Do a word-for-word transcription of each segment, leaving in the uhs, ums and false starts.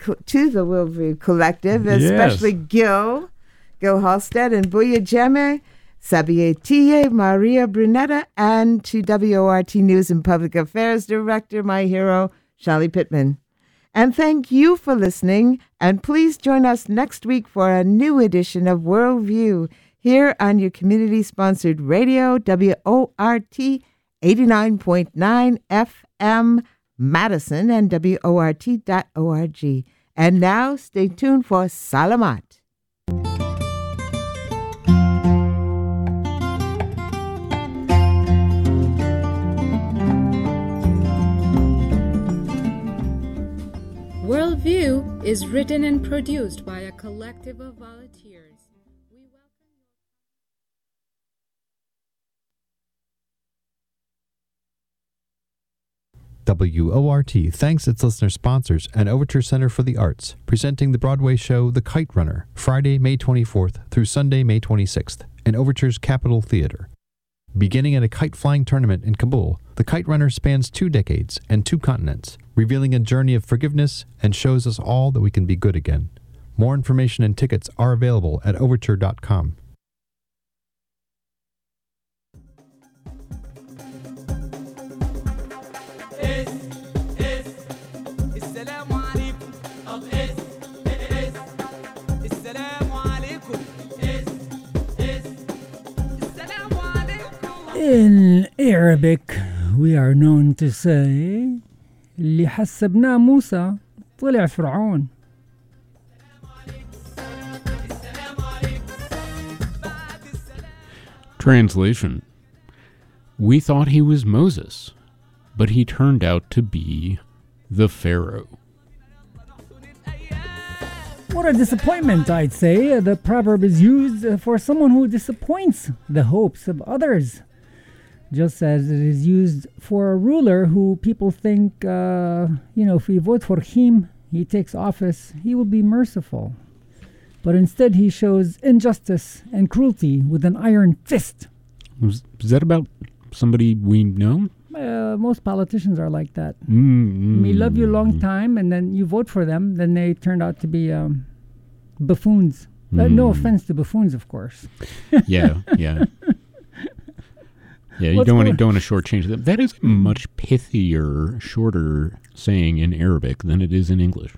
co- to the Worldview Collective, especially yes. Gil, Gil Halstead and Buya Jeme, Sabietiye, Maria Brunetta, and to W O R T News and Public Affairs Director, my hero, Charlie Pittman. And thank you for listening, and please join us next week for a new edition of Worldview here on your community-sponsored radio, W O R T eighty-nine point nine F M, Madison, and W O R T dot org. And now, stay tuned for Salamat. Worldview is written and produced by a collective of volunteers. We welcome W O R T thanks its listener sponsors and Overture Center for the Arts, presenting the Broadway show The Kite Runner, Friday, May twenty-fourth through Sunday, May twenty-sixth, in Overture's Capitol Theater. Beginning at a kite-flying tournament in Kabul, The Kite Runner spans two decades and two continents, revealing a journey of forgiveness and shows us all that we can be good again. More information and tickets are available at overture dot com. In Arabic, we are known to say, اللي حسبناه موسى طلع فرعون. Translation: We thought he was Moses, but he turned out to be the Pharaoh. What a disappointment, I'd say. The proverb is used for someone who disappoints the hopes of others, just as it is used for a ruler who people think, uh, you know, if we vote for him, he takes office, he will be merciful. But instead he shows injustice and cruelty with an iron fist. Was, is that about somebody we know? Uh, most politicians are like that. Mm-hmm. We love you a long time, and then you vote for them, then they turned out to be um, buffoons. Mm. Uh, no offense to buffoons, of course. yeah, yeah. Yeah, you What's don't want to don't want to shortchange that. That is a much pithier, shorter saying in Arabic than it is in English.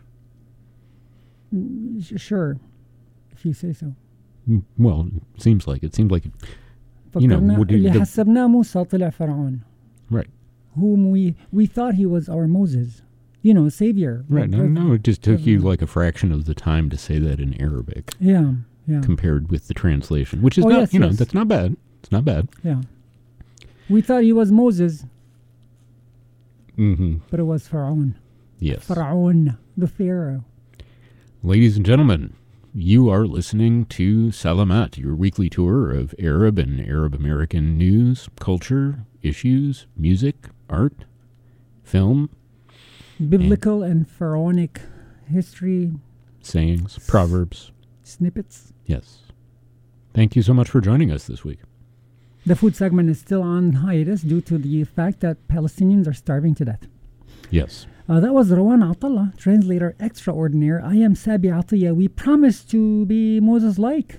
Mm, sure, if you say so. Mm, well, it seems like it seems like it, you know. Would you, اللي حسبناه موسى طلع فرعون. Right. Whom we we thought he was our Moses, you know, savior. Right. No, no, it just took you like a fraction of the time to say that in Arabic. Yeah, yeah. Compared with the translation, which is oh, not, yes, you know, yes. that's not bad. It's not bad. Yeah. We thought he was Moses, mm-hmm. but it was Pharaoh. Yes. Pharaoh, the Pharaoh. Ladies and gentlemen, you are listening to Salamat, your weekly tour of Arab and Arab American news, culture, issues, music, art, film, biblical and, and pharaonic history, sayings, proverbs, snippets. Yes. Thank you so much for joining us this week. The food segment is still on hiatus due to the fact that Palestinians are starving to death. Yes. Uh, that was Rawan Atallah, translator extraordinaire. I am Sabi Atiyah. We promise to be Moses-like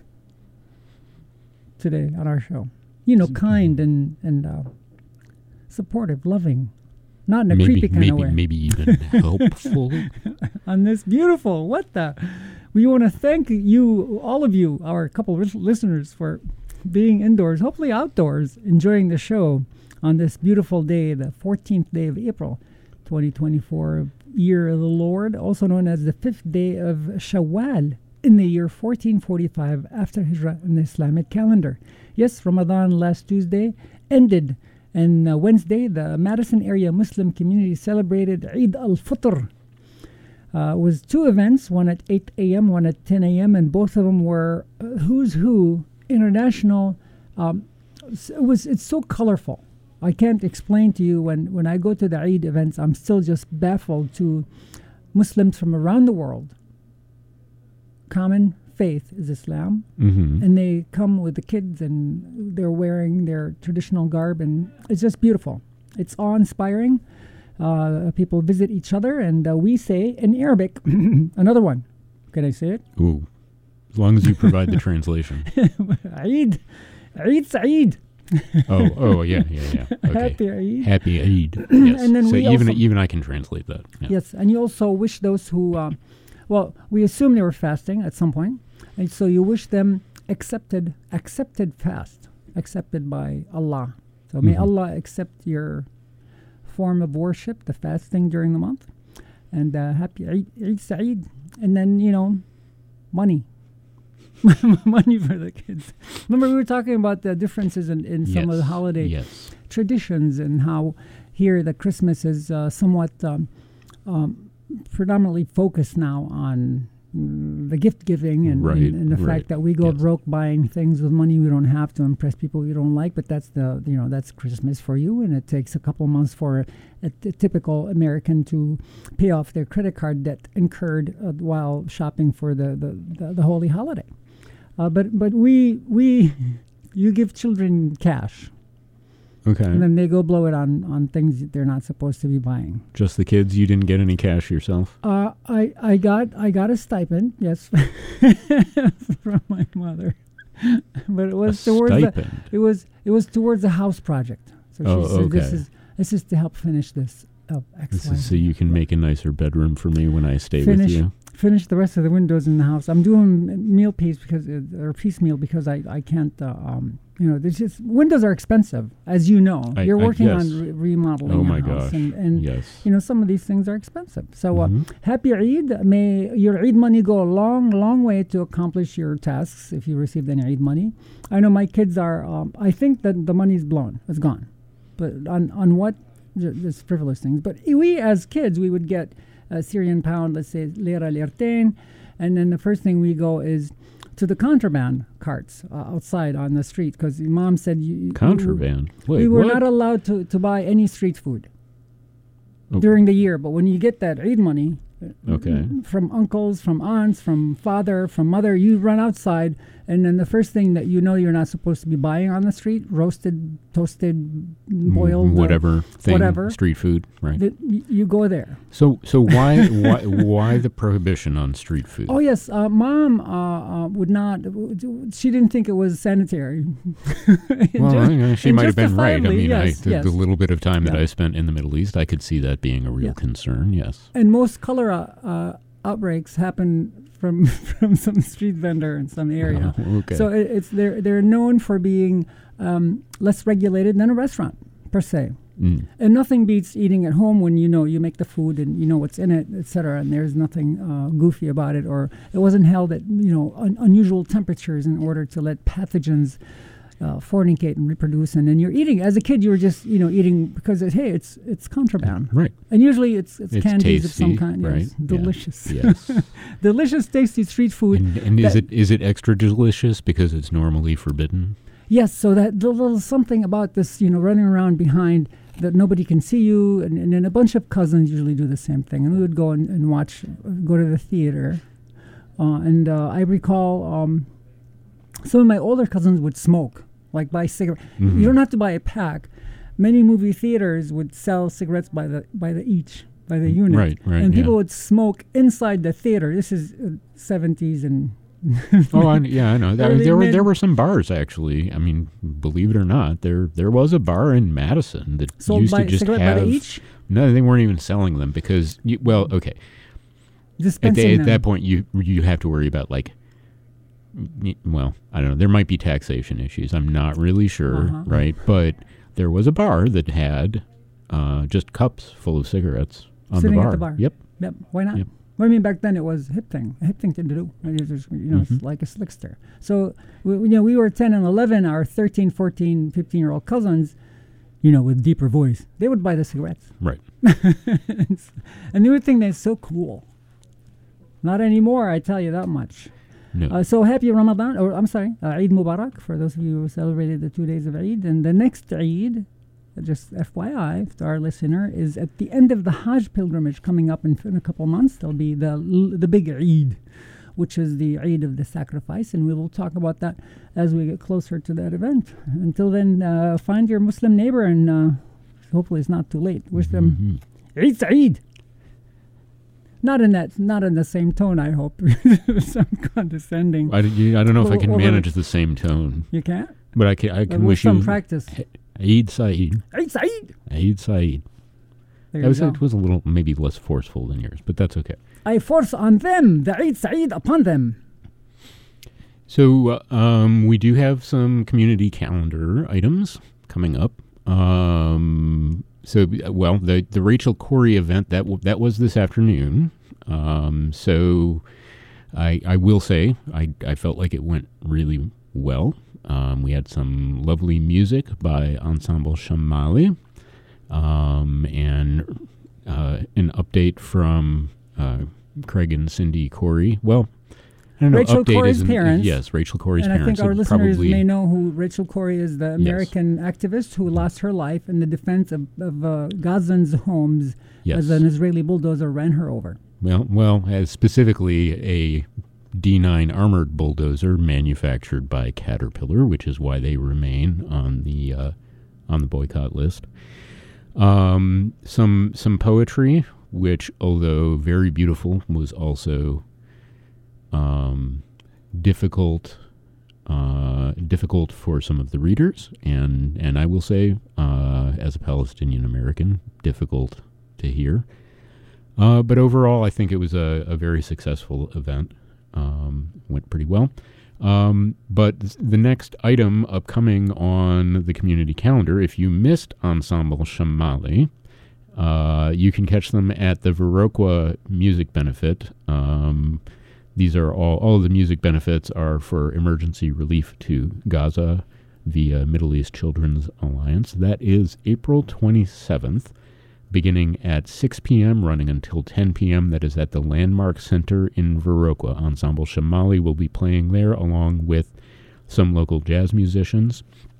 today on our show. You know, kind and, and uh, supportive, loving. Not in a maybe, creepy kind maybe, of way. Maybe even helpful. On this beautiful, what the? We want to thank you, all of you, our couple of listeners, for being indoors, hopefully outdoors, enjoying the show on this beautiful day, the fourteenth day of April, twenty twenty-four, year of the Lord, also known as the fifth day of Shawwal in the year fourteen forty-five after Hijrah in the Islamic calendar. Yes, Ramadan last Tuesday ended, and uh, Wednesday, the Madison area Muslim community celebrated Eid al-Fitr. Uh, it was two events, one at eight a.m., one at ten a.m., and both of them were uh, who's who international. Um, it was it's so colorful. I can't explain to you when, when I go to the Eid events, I'm still just baffled to Muslims from around the world. Common faith is Islam, mm-hmm. and they come with the kids and they're wearing their traditional garb, and it's just beautiful. It's awe-inspiring. Uh, people visit each other, and uh, we say in Arabic, another one. Can I say it? Ooh, as long as you provide the translation. Eid, Eid Saeed. oh, oh, yeah, yeah, yeah. Okay. Happy Eid. Happy Eid. Yes. And then so we even also, even I can translate that. Yeah. Yes, and you also wish those who, um, well, we assume they were fasting at some point, and so you wish them accepted, accepted fast, accepted by Allah. So may Mhm. Allah accept your form of worship, the fasting during the month, and uh, happy Eid, Eid Saeed, and then you know, money. Money for the kids. Remember, we were talking about the differences in, in some yes. of the holiday yes. traditions, and how here the Christmas is uh, somewhat um, um, predominantly focused now on mm, the gift giving and, right, and, and the right. fact that we go yes. broke buying things with money we don't have to impress people we don't like. But that's the you know that's Christmas for you, and it takes a couple months for a, a, a typical American to pay off their credit card debt incurred uh, while shopping for the the, the, the holy holiday. Uh, but but we we you give children cash, Okay. and then they go blow it on, on things that they're not supposed to be buying. Just the kids. You didn't get any cash yourself. Uh, I I got I got a stipend, yes, from my mother, but it was A towards the, stipend. it was it was towards a house project. So Oh, she said, "This okay. is this is to help finish this up X This Y is Z. so you can make a nicer bedroom for me when I stay Finish. with you. Finish the rest of the windows in the house. I'm doing m- meal piece because uh, or piecemeal because I I can't uh, um you know there's just windows are expensive, as you know. I- You're I- working yes. on re- remodeling Oh your my house, gosh. and and Yes. you know some of these things are expensive. So uh, Mhm. happy Eid. May your Eid money go a long long way to accomplish your tasks if you received any Eid money. I know my kids are. Um, I think that the money's blown. It's gone. But on on what? J- just frivolous things. But we as kids we would get a Syrian pound, let's say lira lirtain. And then the first thing we go is to the contraband carts uh, outside on the street because mom said you, Contraband. We, Wait, we were what? not allowed to, to buy any street food Oh. during the year. But when you get that Eid money uh, Okay. from uncles, from aunts, from father, from mother, you run outside. And then the first thing that you know you're not supposed to be buying on the street, roasted, toasted, boiled, Mm, uh, whatever thing, whatever. street food, right? that y- you go there. So, so why, why, why the prohibition on street food? Oh yes, uh, mom uh, uh, would not. w- d- She didn't think it was sanitary. Well, Just- yeah, she and might have been right. I justifiably, mean, I, yes, the, yes. the little bit of time that Yeah. I spent in the Middle East, I could see that being a real Yeah. concern. Yes. And most cholera uh, outbreaks happen from from some street vendor in some area. Oh, okay. So it, it's they're they're known for being um, less regulated than a restaurant per se. Mm. And nothing beats eating at home when you know you make the food and you know what's in it, et cetera. And there's nothing uh, goofy about it, or it wasn't held at you know un- unusual temperatures in order to let pathogens uh, fornicate and reproduce. And then you're eating as a kid, you were just you know eating because it, hey, it's it's contraband, Right. and usually it's it's, It's candies of some tasty, kind, yes, right? Yeah. delicious, Yes. delicious, tasty street food. And, and is that- it is it extra delicious because it's normally forbidden? Yes, so that the little something about this, you know, running around behind that nobody can see you, and, and then a bunch of cousins usually do the same thing, and we would go and, and watch, uh, go to the theater, uh, and uh, I recall um, some of my older cousins would smoke, like buy cigarette. Mhm. You don't have to buy a pack. Many movie theaters would sell cigarettes by the by the each, by the unit, Right, right, and people yeah. would smoke inside the theater. This is uh, seventies and. Oh, I, yeah, I know. There, Early there were mid- there were some bars actually. I mean, believe it or not, there there was a bar in Madison that Sold used by to just cigarette have. by the each? No, they weren't even selling them because you, well, okay. At, Dispensing the, at them. that point, you you have to worry about like. y- Well, I don't know. There might be taxation issues. I'm not really sure, Uh-huh. right? But there was a bar that had uh, just cups full of cigarettes on Sitting the bar. at the bar. Yep. Yep. Why not? Yep. Well, I mean, back then it was a hip thing, a hip thing to do. It was just, you know, Mhm. it's like a slickster. So, we, you know, we were ten and eleven. Our thirteen, fourteen, fifteen-year-old cousins, you know, with deeper voice, they would buy the cigarettes. Right. And they would think that's so cool. Not anymore, I tell you that much. No. Uh, so happy Ramadan, or I'm sorry, uh, Eid Mubarak for those of you who celebrated the two days of Eid. And the next Eid, uh, just F Y I to our listener, is at the end of the Hajj pilgrimage coming up in, in a couple months. There'll be the l- the big Eid, which is the Eid of the sacrifice, and we will talk about that as we get closer to that event. Until then, uh, find your Muslim neighbor, and uh, hopefully it's not too late. Wish them Mhm. Eid Saeed. Not in that, not in the same tone, I hope. Some condescending. I, you, I don't know if I can over, manage the same tone. You can't? But I can, I can With wish some you... practice. Eid Saeed. Eid Saeed. Eid Saeed. There That you was, go. it was a little, maybe less forceful than yours, but that's okay. I force on them the Eid Saeed upon them. So uh, um, we do have some community calendar items coming up. Um, so, well, the, the Rachel Corrie event, that w- that was this afternoon. Um, so I, I will say I, I felt like it went really well. Um, we had some lovely music by Ensemble Shamali, um, and uh, an update from uh, Craig and Cindy Corrie. Well, I don't know. Rachel update Corrie's isn't- parents. Yes, Rachel Corrie's And I parents. think our would listeners probably, may know who Rachel Corrie is, the American activist who lost her life in the defense of, of uh, Gazans' homes Yes. as an Israeli bulldozer ran her over. Well, well, as specifically a D nine armored bulldozer manufactured by Caterpillar, which is why they remain on the uh, on the boycott list. Um, some some poetry, which, although very beautiful, was also um, difficult uh, difficult for some of the readers, and and I will say, uh, as a Palestinian American, difficult to hear. Uh, but overall, I think it was a, a very successful event. Um, went pretty well. Um, but th- the next item upcoming on the community calendar, if you missed Ensemble Shamali, uh, you can catch them at the Viroqua Music Benefit. Um, these are all, all of the music benefits are for emergency relief to Gaza via Middle East Children's Alliance. That is April twenty-seventh. Beginning at six p.m., running until ten p.m. That is at the Landmark Center in Viroqua. Ensemble Shamali will be playing there along with some local jazz musicians.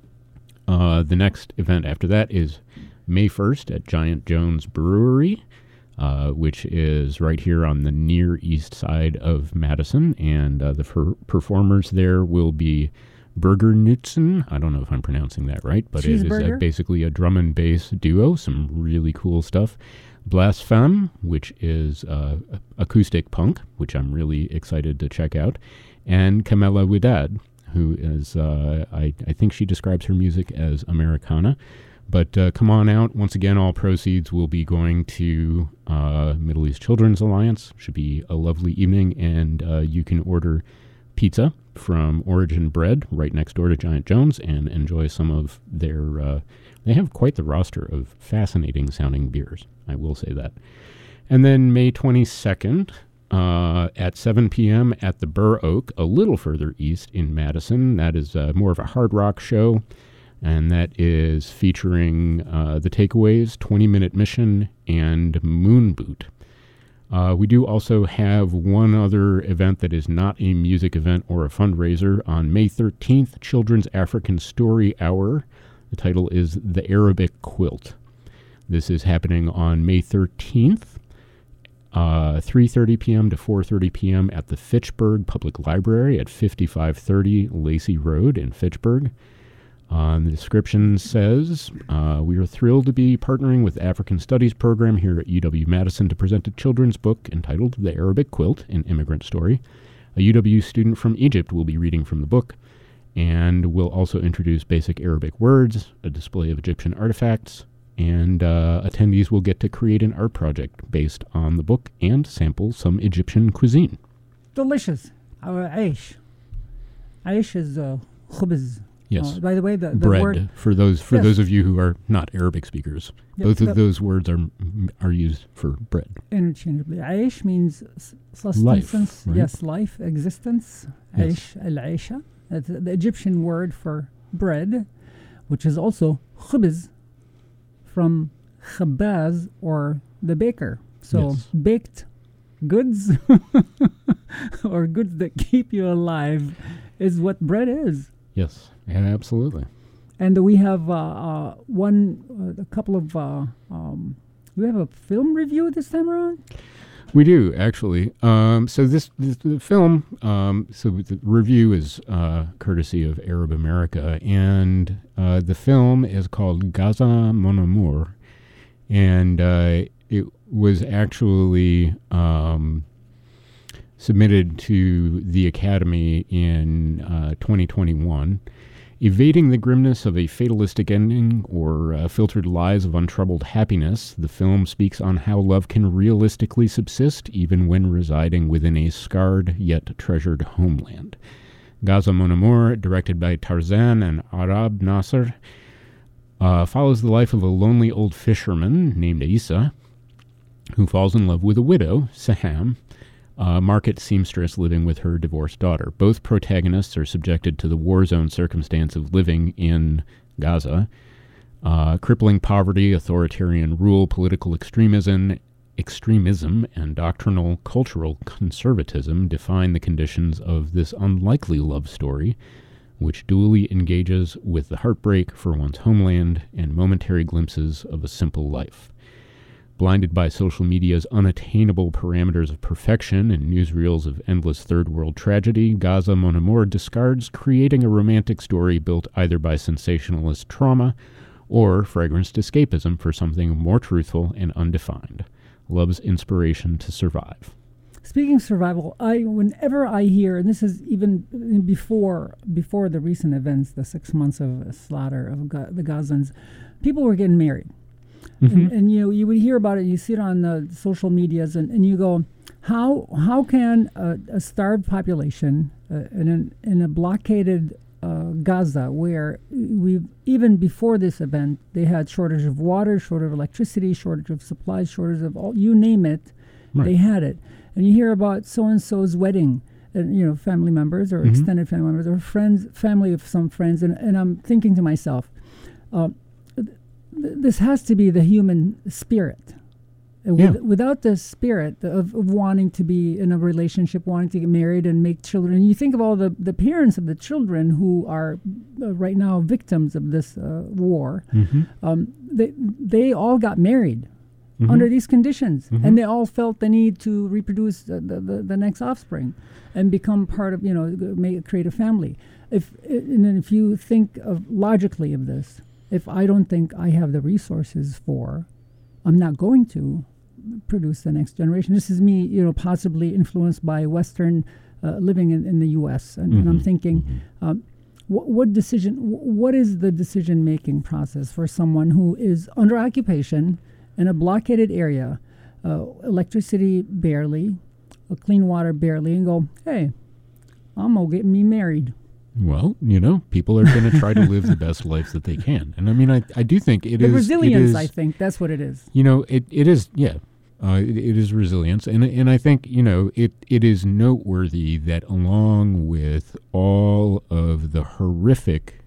Uh, the next event after that is May first at Giant Jones Brewery, uh, which is right here on the near east side of Madison. And uh, the per- performers there will be Burger Knutson. I don't know if I'm pronouncing that right, but it is a, basically a drum and bass duo. Some really cool stuff. Blasphème, which is uh, acoustic punk, which I'm really excited to check out. And Kamela Widad, who is, uh, I, I think she describes her music as Americana. But uh, come on out. Once again, all proceeds will be going to uh, Middle East Children's Alliance. Should be a lovely evening, and uh, you can order pizza from Origin Bread right next door to Giant Jones and enjoy some of their, uh, they have quite the roster of fascinating sounding beers, I will say that. And then May twenty-second uh, at seven p.m. at the Burr Oak, a little further east in Madison. That is uh, more of a hard rock show, and that is featuring uh, The Takeaways, twenty-Minute Mission, and Moon Boot. Uh, we do also have one other event that is not a music event or a fundraiser. On May thirteenth, Children's African Story Hour. The title is The Arabic Quilt. This is happening on May thirteenth, uh, three thirty p.m. to four thirty p.m. at the Fitchburg Public Library at fifty-five thirty Lacey Road in Fitchburg. Uh, the description says, uh, we are thrilled to be partnering with the African Studies program here at U W-Madison to present a children's book entitled The Arabic Quilt, an Immigrant Story. A U W student from Egypt will be reading from the book, and will also introduce basic Arabic words, a display of Egyptian artifacts, and uh, attendees will get to create an art project based on the book and sample some Egyptian cuisine. Delicious. Our aish. Aish is uh, khubz. Yes. Uh, by the way, the, the bread word for those for yes. those of you who are not Arabic speakers. Yeah, both of the, those words are are used for bread. Interchangeably. Aish means sustenance. Life, right? Yes, life, existence. Yes. Aish, al-aisha. That's the Egyptian word for bread, which is also khubz from khabaz, or the baker. So Yes. baked goods or goods that keep you alive is what bread is. Yes, yeah, absolutely. And we have uh, uh, one, uh, a couple of, uh, um, we have a film review this time around? We do, actually. Um, so this, this the film, um, so the review is uh, courtesy of Arab America, and uh, the film is called Gaza Mon Amour, and uh, it was actually um, submitted to the Academy in uh, twenty twenty-one. Evading the grimness of a fatalistic ending or uh, filtered lies of untroubled happiness, the film speaks on how love can realistically subsist even when residing within a scarred yet treasured homeland. Gaza Mon Amour, directed by Tarzan and Arab Nasser, uh, follows the life of a lonely old fisherman named Isa, who falls in love with a widow, Saham, a market seamstress living with her divorced daughter. Both protagonists are subjected to the war zone circumstance of living in Gaza. Uh, crippling poverty, authoritarian rule, political extremism, extremism, and doctrinal cultural conservatism define the conditions of this unlikely love story, which dually engages with the heartbreak for one's homeland and momentary glimpses of a simple life. Blinded by social media's unattainable parameters of perfection and newsreels of endless third-world tragedy, Gaza Mon Amour discards creating a romantic story built either by sensationalist trauma or fragranced escapism for something more truthful and undefined. Love's inspiration to survive. Speaking of survival, I whenever I hear, and this is even before before the recent events, the six months of slaughter of Ga- the Gazans, people were getting married. Mm-hmm. And, and you know, you would hear about it, you see it on the social medias, and, and you go, how how can a, a starved population uh, in, an, in a blockaded uh, Gaza, where we even before this event, they had shortage of water, shortage of electricity, shortage of supplies, shortage of all, you name it, right. They had it. And you hear about so-and-so's wedding, and you know, family members or mm-hmm. extended family members or friends, family of some friends, and, and I'm thinking to myself, uh, this has to be the human spirit. Uh, yeah. with, without the spirit of, of wanting to be in a relationship, wanting to get married and make children. And you think of all the, the parents of the children who are uh, right now victims of this uh, war. Mm-hmm. Um, they, they all got married mm-hmm. under these conditions. Mm-hmm. And they all felt the need to reproduce uh, the, the, the next offspring and become part of, you know, make, create a family. If, and then if you think of logically of this, if I don't think I have the resources for, I'm not going to produce the next generation. This is me, you know, possibly influenced by Western uh, living in, in the U S And, mm-hmm. and I'm thinking, mm-hmm. um, wh- what decision, wh- what is the decision-making process for someone who is under occupation in a blockaded area, uh, electricity barely, uh, clean water barely, and go, hey, I'm going to get me married. Well, you know, people are going to try to live the best life that they can. And I mean, I, I do think it the is... resilience, it is, I think. That's what it is. You know, it, it is, yeah, uh, it, it is resilience. And and I think, you know, it, it is noteworthy that along with all of the horrific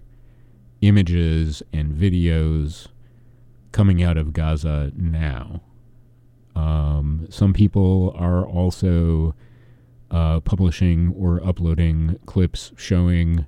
images and videos coming out of Gaza now, um, some people are also... Uh, publishing or uploading clips showing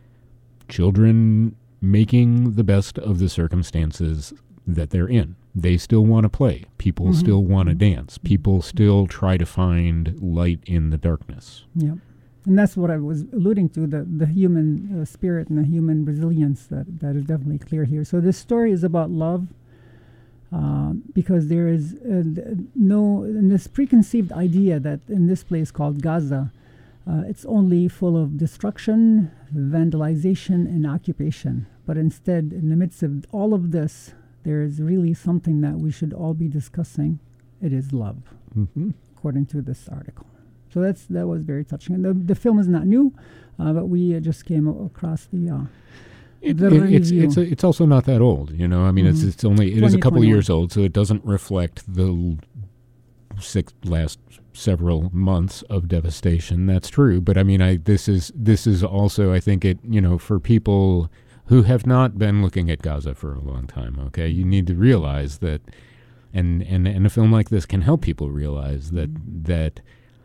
children making the best of the circumstances that they're in. They still want to play. People mm-hmm. still want to dance. People still try to find light in the darkness. Yeah. And that's what I was alluding to, the, the human uh, spirit and the human resilience that, that is definitely clear here. So this story is about love. Uh, because there is uh, no in this preconceived idea that in this place called Gaza, uh, it's only full of destruction, vandalization, and occupation. But instead, in the midst of all of this, there is really something that we should all be discussing. It is love, mm-hmm. according to this article. So that's that was very touching. And the, the film is not new, uh, but we uh, just came o- across the... Uh, It, it, it's it's a, it's also not that old, you know. I mean, mm-hmm. it's it's only it is a couple years old, so it doesn't reflect the l- six last several months of devastation. That's true, but I mean, I this is this is also I think it you know for people who have not been looking at Gaza for a long time. Okay, you need to realize that, and and and a film like this can help people realize that mm-hmm. that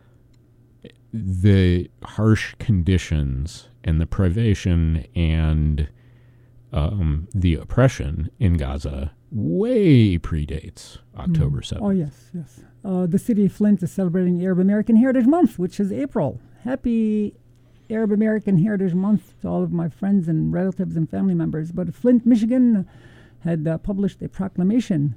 the harsh conditions and the privation and Um, the oppression in Gaza way predates October mm. seventh. Oh, yes, yes. Uh, the city of Flint is celebrating Arab American Heritage Month, which is April. Happy Arab American Heritage Month to all of my friends and relatives and family members. But Flint, Michigan had uh, published a proclamation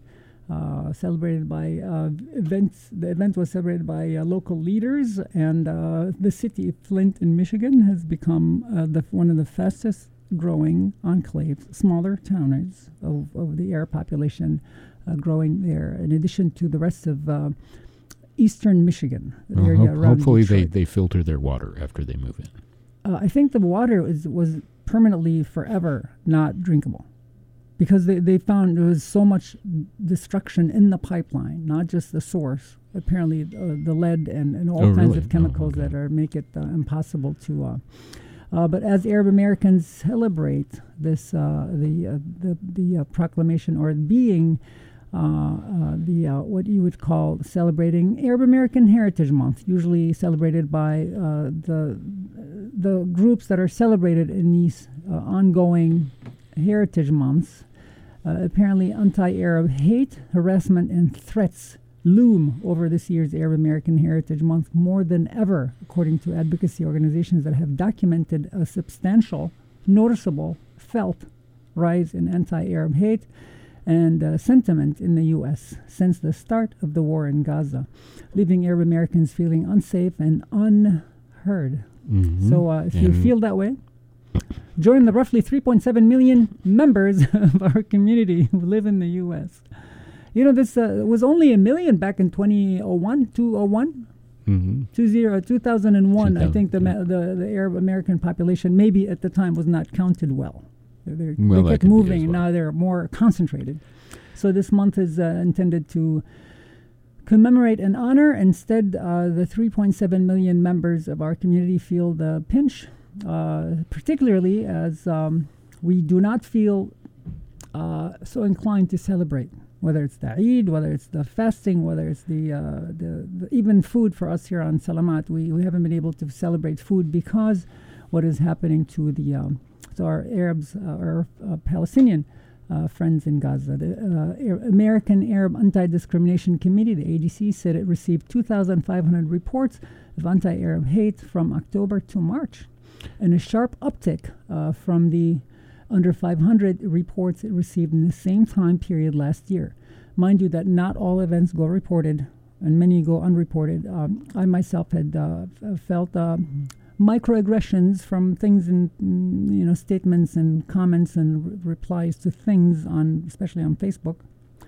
uh, celebrated by uh, events. The event was celebrated by uh, local leaders, and uh, the city of Flint in Michigan has become uh, the one of the fastest growing enclaves, smaller towns of, of the Arab population uh, growing there, in addition to the rest of uh, eastern Michigan. The well, area ho- around hopefully they, Detroit. they filter their water after they move in. Uh, I think the water is, was permanently forever not drinkable, because they, they found there was so much destruction in the pipeline, not just the source. Apparently, uh, the lead and, and all Oh, kinds really? of chemicals Oh, okay. that are make it uh, impossible to. Uh, uh, but as Arab Americans celebrate this, uh, the uh, the the uh, proclamation or being. Uh, uh, the uh, what you would call celebrating Arab American Heritage Month, usually celebrated by uh, the the groups that are celebrated in these uh, ongoing heritage months. Uh, apparently, anti-Arab hate, harassment, and threats loom over this year's Arab American Heritage Month more than ever, according to advocacy organizations that have documented a substantial, noticeable, felt rise in anti-Arab hate and uh, sentiment in the U S since the start of the war in Gaza, leaving Arab Americans feeling unsafe and unheard. Mm-hmm. So uh, if you And- feel that way, join the roughly three point seven million members of our community who live in the U S. You know, this uh, was only a million back in twenty oh one, two oh one, Mm-hmm. two zero, two thousand one. I think the, yeah. ma- the the Arab American population maybe at the time was not counted well. They're, they're, Well, they that kept could be moving, as and well. now they're more concentrated. So this month is uh, intended to commemorate and honor. Instead, uh, the three point seven million members of our community feel the pinch, uh, particularly as um, we do not feel uh, so inclined to celebrate. Whether it's the Eid, whether it's the fasting, whether it's the, uh, the, the even food for us here on Salamat, we, we haven't been able to celebrate food because what is happening to the um, to our Arabs, uh, our uh, Palestinian uh, friends in Gaza. The uh, Ar- American Arab Anti-Discrimination Committee, the A D C, said it received two thousand five hundred reports of anti-Arab hate from October to March, and a sharp uptick uh, from the under five hundred reports it received in the same time period last year. Mind you that not all events go reported, and many go unreported. Um, I myself had uh, f- felt uh, microaggressions from things in, mm, you know, statements and comments and re- replies to things on, especially on Facebook,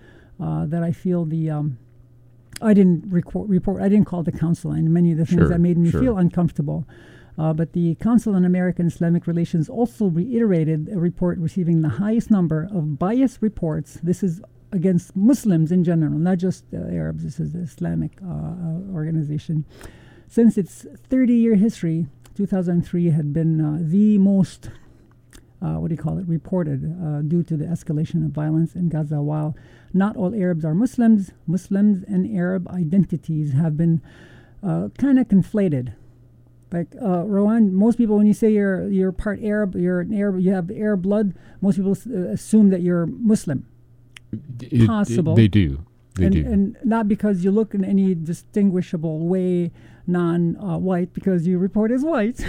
uh, that I feel the um, I didn't record, report. I didn't call the council, and many of the things Sure, that made me sure. feel uncomfortable. Uh, but the Council on American Islamic Relations also reiterated a report receiving the highest number of biased reports. This is against Muslims in general, not just uh, Arabs. This is the Islamic uh, uh, organization. Since its thirty-year history, two thousand three had been uh, the most, uh, what do you call it, reported uh, due to the escalation of violence in Gaza. While not all Arabs are Muslims, Muslims and Arab identities have been uh, kind of conflated. Like uh, Rowan, most people, when you say you're you're part Arab, you're an Arab, you have Arab blood. Most people s- uh, assume that you're Muslim. It- it- Possible. they do. They and, do. and not because you look in any distinguishable way non-white, because you report as white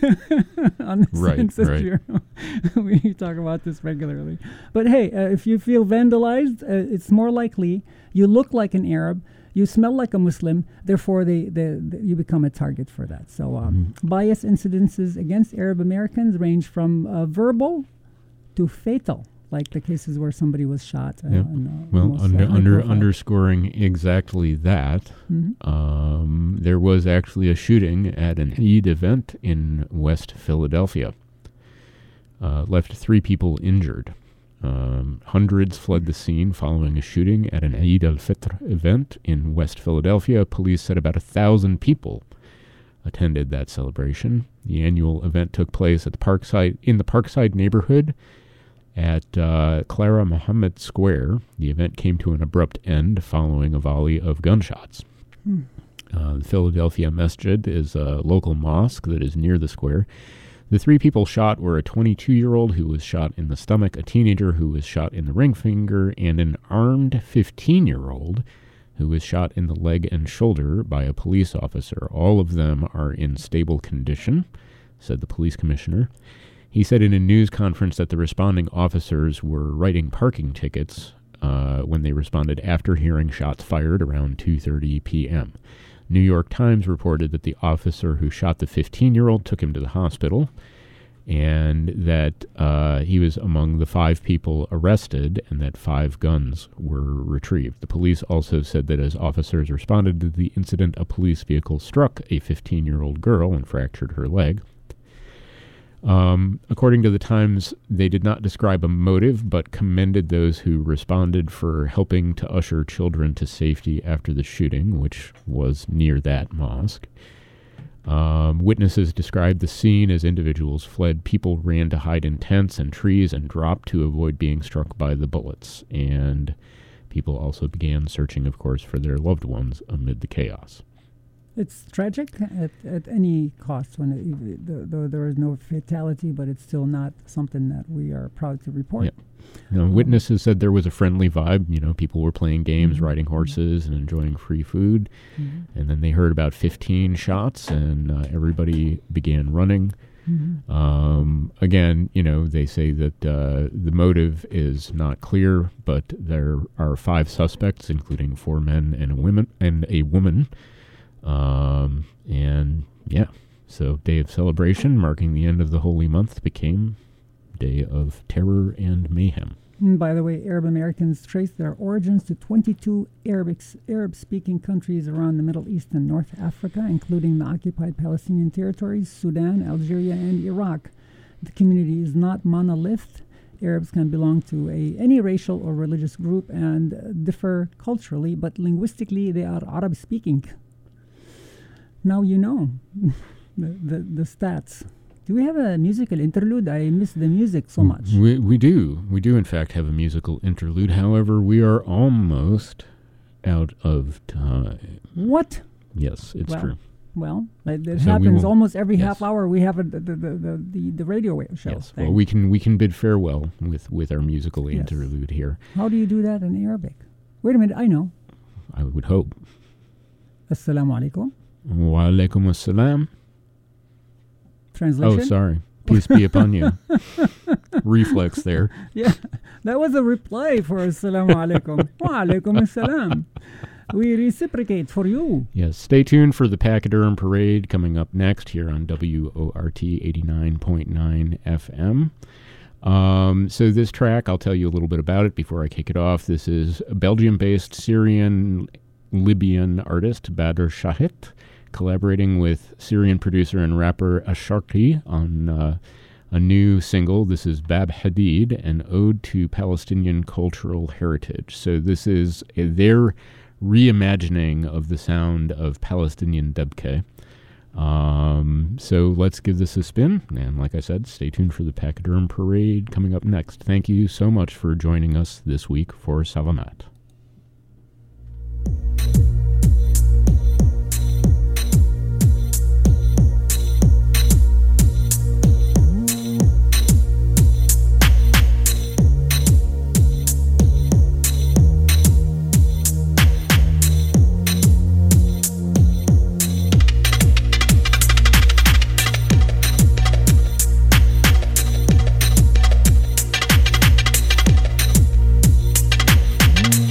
on the Right, Census right. Bureau. We talk about this regularly. But hey, uh, if you feel vandalized, uh, it's more likely you look like an Arab, you smell like a Muslim, therefore they, they, they, you become a target for that. So um, Mhm. bias incidences against Arab Americans range from uh, verbal to fatal, like the cases where somebody was shot. Uh, Yep. and, uh, Well, almost, uh, under, high under profile. underscoring exactly that, Mhm. um, there was actually a shooting at an Eid event in West Philadelphia. Uh, left three people injured. Um, hundreds fled the scene following a shooting at an Eid al-Fitr event in West Philadelphia. Police said about a thousand people attended that celebration. The annual event took place at the Parkside in the Parkside neighborhood at uh, Clara Muhammad Square. The event came to an abrupt end following a volley of gunshots. Hmm. Uh, the Philadelphia Masjid is a local mosque that is near the square. The three people shot were a twenty-two-year-old who was shot in the stomach, a teenager who was shot in the ring finger, and an armed fifteen-year-old who was shot in the leg and shoulder by a police officer. All of them are in stable condition, said the police commissioner. He said in a news conference that the responding officers were writing parking tickets uh, when they responded after hearing shots fired around two thirty p.m. New York Times reported that the officer who shot the fifteen-year-old took him to the hospital, and that uh, he was among the five people arrested, and that five guns were retrieved. The police also said that as officers responded to the incident, a police vehicle struck a fifteen-year-old girl and fractured her leg. Um, according to the Times, they did not describe a motive, but commended those who responded for helping to usher children to safety after the shooting, which was near that mosque. Um, witnesses described the scene as individuals fled. People ran to hide in tents and trees and dropped to avoid being struck by the bullets. And people also began searching, of course, for their loved ones amid the chaos. It's tragic at, at any cost when it, the, the, there is no fatality, but it's still not something that we are proud to report. Yeah. You know, um, witnesses said there was a friendly vibe. You know, people were playing games, mm-hmm. riding horses, and enjoying free food. Mm-hmm. And then they heard about fifteen shots, and uh, everybody began running. Mm-hmm. Um, again, you know, they say that uh, the motive is not clear, but there are five suspects, including four men and a woman and a woman. Um, and yeah, so day of celebration marking the end of the holy month became day of terror and mayhem. And by the way, Arab Americans trace their origins to twenty-two Arabic, Arab-speaking countries around the Middle East and North Africa, including the occupied Palestinian territories, Sudan, Algeria, and Iraq. The community is not monolith. Arabs can belong to a, any racial or religious group and uh, differ culturally, but linguistically they are Arab-speaking. Now you know the, the the stats. Do we have a musical interlude? I miss the music so much. We we do. We do, in fact, have a musical interlude. However, we are almost out of time. What? Yes, it's well, true. Well, it, it so happens almost every yes. half hour. We have a, the, the, the, the, the radio show. Yes, thing. well, we can, we can bid farewell with, with our musical yes. interlude here. How do you do that in Arabic? Wait a minute, I know. I would hope. Assalamu alaikum. Wa alaikum assalam. Translation? Oh, sorry. Peace be upon you. Reflex there. Yeah, that was a reply for Assalamu alaikum. Wa alaikum assalam. We reciprocate for you. Yes, stay tuned for the Pachyderm Parade coming up next here on W O R T eighty-nine point nine F M. Um, so this track, I'll tell you a little bit about it before I kick it off. This is a Belgium-based Syrian Libyan artist, Badr Shahit, collaborating with Syrian producer and rapper Asharqi on uh, a new single. This is Bab Hadid, an ode to Palestinian cultural heritage. So this is uh, their reimagining of the sound of Palestinian debke. Um, so let's give this a spin. And like I said, stay tuned for the Pachyderm Parade coming up next. Thank you so much for joining us this week for Salamat. Mm-hmm.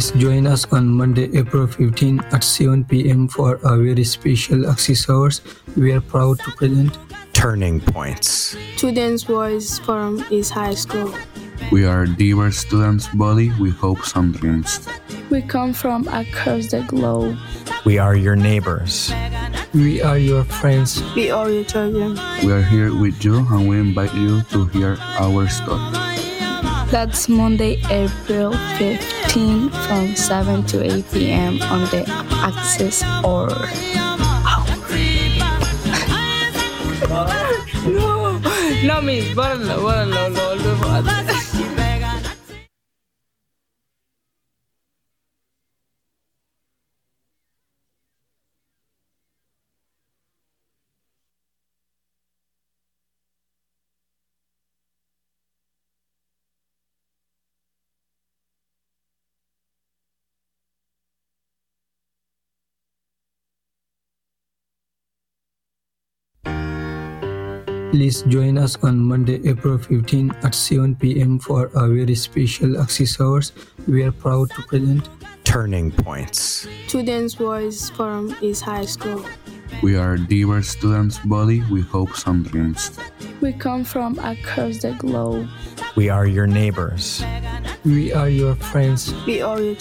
Please join us on Monday, April fifteenth at seven p.m. for a very special Access Hours. We are proud to present Turning Points. Students' Voice Forum is high school. We are diverse students' body with hopes and dreams. We come from across the globe. We are your neighbors. We are your friends. We are your children. We are here with you and we invite you to hear our story. That's Monday, April fifteenth from seven to eight p.m. on the Access Hour. No, no, miss, bórralo, bórralo, lo volvemos a hacer. Please join us on Monday, April fifteenth at seven p.m. for a very special Access Hours. We are proud to present Turning Points. Students' Voice Forum is high school. We are diverse students' body with hopes and dreams. We come from across the globe. We are your neighbors. We are your friends. We are your